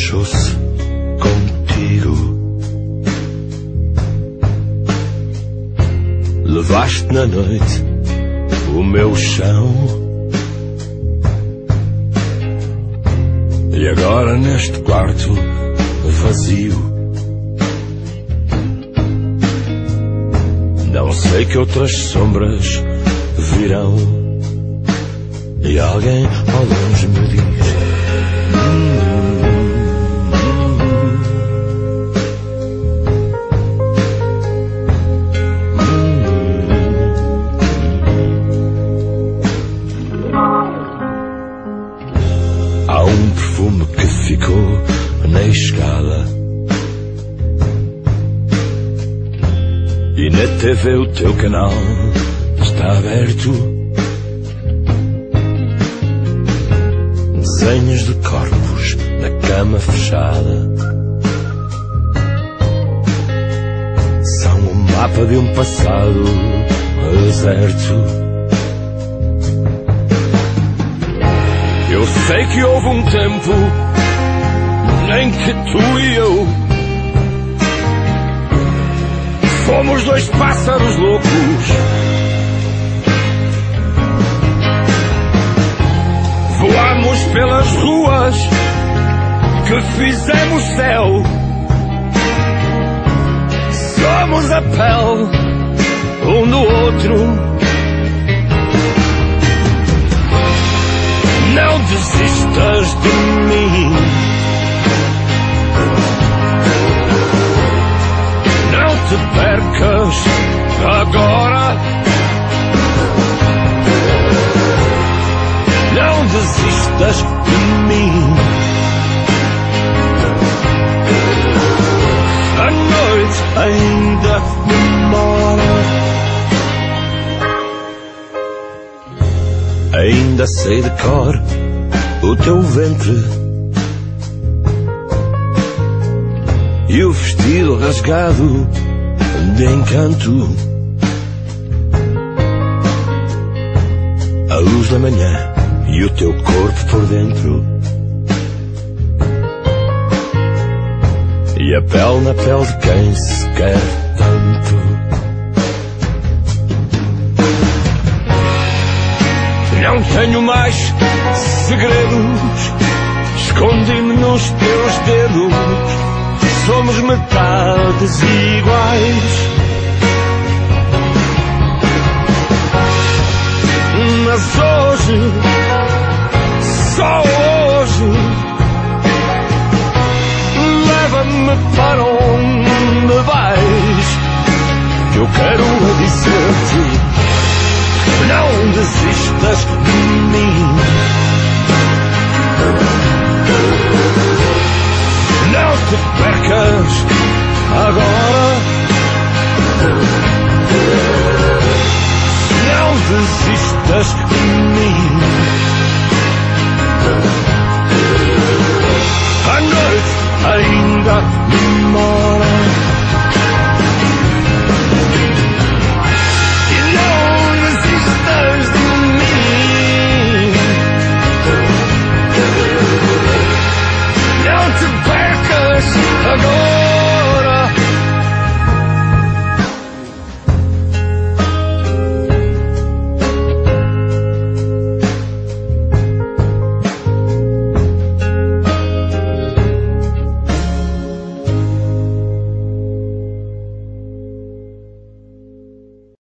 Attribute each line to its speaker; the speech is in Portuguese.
Speaker 1: fechou-se contigo. Levaste na noite o meu chão. E agora neste quarto vazio, não sei que outras sombras virão. E alguém ao longe me diz: há um perfume que ficou na escala, e na TV o teu canal está aberto. Desenhos de corpos na cama fechada são o mapa de um passado deserto. Eu sei que houve um tempo em que tu e eu fomos dois pássaros loucos. Voamos pelas ruas que fizemos céu. Somos a pele um do outro. Não desistas de mim. Não te percas agora. Não desistas de mim. A noite ainda demora. Ainda sei de cor o teu ventre e o vestido rasgado de encanto. A luz da manhã e o teu corpo por dentro, e a pele na pele de quem se quer tanto. Não tenho mais segredos, escondi-me nos teus dedos. Somos metades iguais, mas hoje, só hoje, leva-me para onde vais, que eu quero dizer-te: não desistas de mim.